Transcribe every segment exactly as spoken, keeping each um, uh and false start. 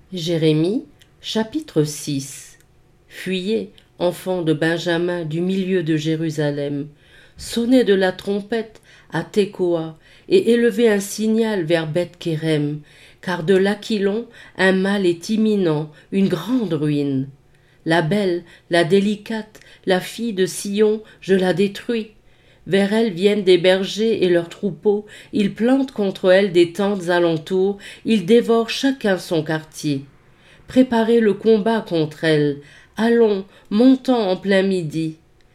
Jérémie, chapitre six. Fuyez, enfants de Benjamin, du milieu de Jérusalem. Sonnez de la trompette à Tekoa et élevez un signal vers Beth-Kérem, car de l'Aquilon un mal est imminent, une grande ruine. La belle, la délicate, la fille de Sion, je la détruis. Vers elle viennent des bergers et leurs troupeaux, ils plantent contre elle des tentes alentours, ils dévorent chacun son quartier. Préparez le combat contre elle, allons, montons en plein midi.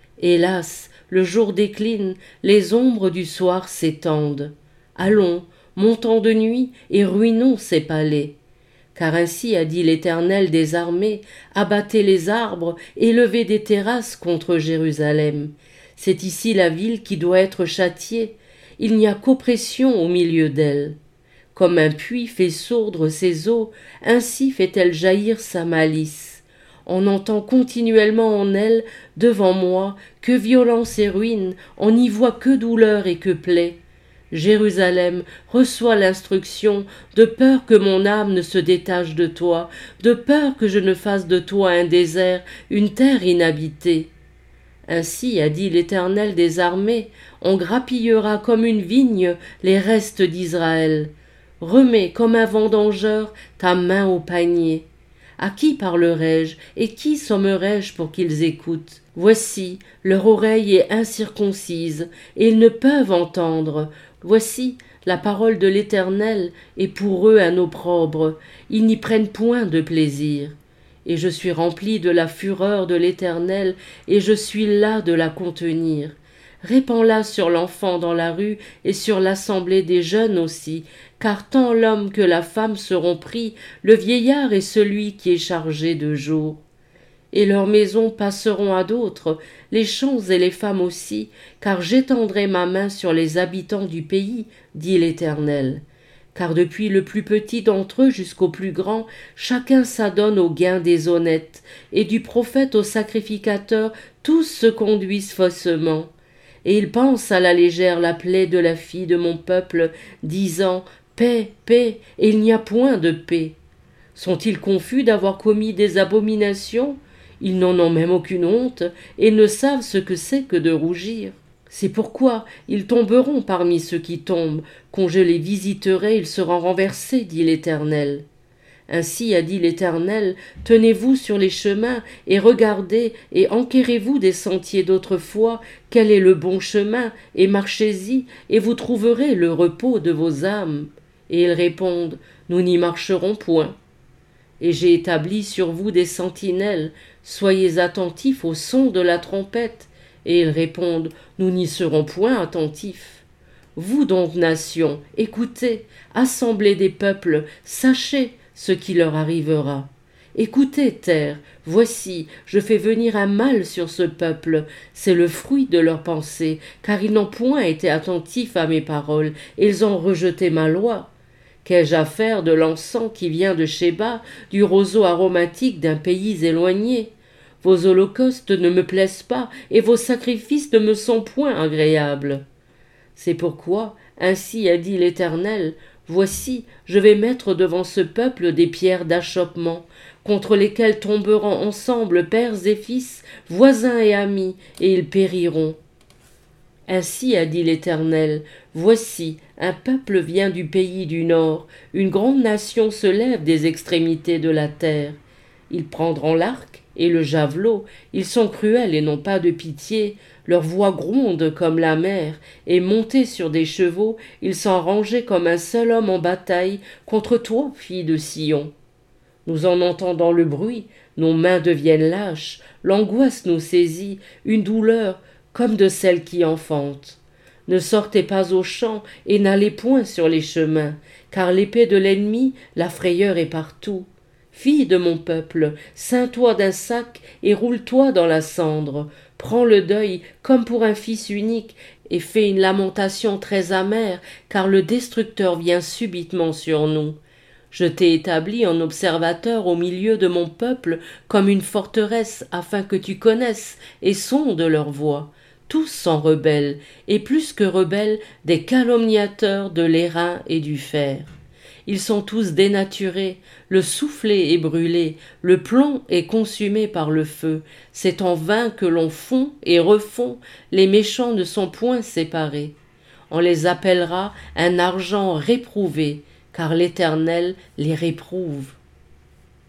Hélas, le jour décline, les ombres du soir s'étendent. Allons, montons de nuit et ruinons ces palais. Car ainsi a dit l'Éternel des armées, abattez les arbres, élevez des terrasses contre Jérusalem. C'est ici la ville qui doit être châtiée, il n'y a qu'oppression au milieu d'elle. Comme un puits fait sourdre ses eaux, ainsi fait-elle jaillir sa malice. On entend continuellement en elle, devant moi, que violence et ruine, on n'y voit que douleur et que plaie. Jérusalem, reçois l'instruction, de peur que mon âme ne se détache de toi, de peur que je ne fasse de toi un désert, une terre inhabitée. Ainsi a dit l'Éternel des armées, on grappillera comme une vigne les restes d'Israël. Remets comme un vendangeur ta main au panier. À qui parlerai-je et qui sommerai-je pour qu'ils écoutent? Voici, leur oreille est incirconcise, et ils ne peuvent entendre. Voici, la parole de l'Éternel est pour eux un opprobre, ils n'y prennent point de plaisir. Et je suis rempli de la fureur de l'Éternel, et je suis las de la contenir. Répands-la sur l'enfant dans la rue, et sur l'assemblée des jeunes aussi, car tant l'homme que la femme seront pris, le vieillard est celui qui est chargé de jour. Et leurs maisons passeront à d'autres, les champs et les femmes aussi, car j'étendrai ma main sur les habitants du pays, dit l'Éternel. Car depuis le plus petit d'entre eux jusqu'au plus grand, chacun s'adonne au gain des honnêtes, et du prophète au sacrificateur, tous se conduisent faussement. Et ils pensent à la légère la plaie de la fille de mon peuple, disant « Paix, paix », et il n'y a point de paix. Sont-ils confus d'avoir commis des abominations? Ils n'en ont même aucune honte, et ne savent ce que c'est que de rougir. C'est pourquoi ils tomberont parmi ceux qui tombent. Quand je les visiterai, ils seront renversés, dit l'Éternel. Ainsi a dit l'Éternel, tenez-vous sur les chemins, et regardez, et enquérez-vous des sentiers d'autrefois, quel est le bon chemin, et marchez-y, et vous trouverez le repos de vos âmes. Et ils répondent, nous n'y marcherons point. Et j'ai établi sur vous des sentinelles, soyez attentifs au son de la trompette. Et ils répondent, nous n'y serons point attentifs. Vous donc, nations, écoutez, assemblée des peuples, sachez ce qui leur arrivera. Écoutez, terre, voici, je fais venir un mal sur ce peuple, c'est le fruit de leurs pensées, car ils n'ont point été attentifs à mes paroles, et ils ont rejeté ma loi. Qu'ai-je à faire de l'encens qui vient de Shéba, du roseau aromatique d'un pays éloigné? Vos holocaustes ne me plaisent pas, et vos sacrifices ne me sont point agréables. C'est pourquoi, ainsi a dit l'Éternel, voici, je vais mettre devant ce peuple des pierres d'achoppement, contre lesquelles tomberont ensemble pères et fils, voisins et amis, et ils périront. Ainsi a dit l'Éternel, voici, un peuple vient du pays du nord, une grande nation se lève des extrémités de la terre. Ils prendront l'arc et le javelot, ils sont cruels et n'ont pas de pitié, leur voix gronde comme la mer, et montés sur des chevaux, ils sont rangés comme un seul homme en bataille contre toi, fille de Sion. Nous en entendons le bruit, nos mains deviennent lâches, l'angoisse nous saisit, une douleur comme de celle qui enfante. Ne sortez pas aux champs et n'allez point sur les chemins, car l'épée de l'ennemi, la frayeur est partout. Fille de mon peuple, ceins-toi d'un sac et roule-toi dans la cendre. Prends le deuil comme pour un fils unique et fais une lamentation très amère, car le destructeur vient subitement sur nous. Je t'ai établi en observateur au milieu de mon peuple comme une forteresse afin que tu connaisses et sondes leur voix. Tous sont rebelles, et plus que rebelles, des calomniateurs de l'airain et du fer. ils sont tous dénaturés, le soufflet est brûlé, le plomb est consumé par le feu, c'est en vain que l'on fond et refond, les méchants ne sont point séparés. On les appellera un argent réprouvé, car l'Éternel les réprouve.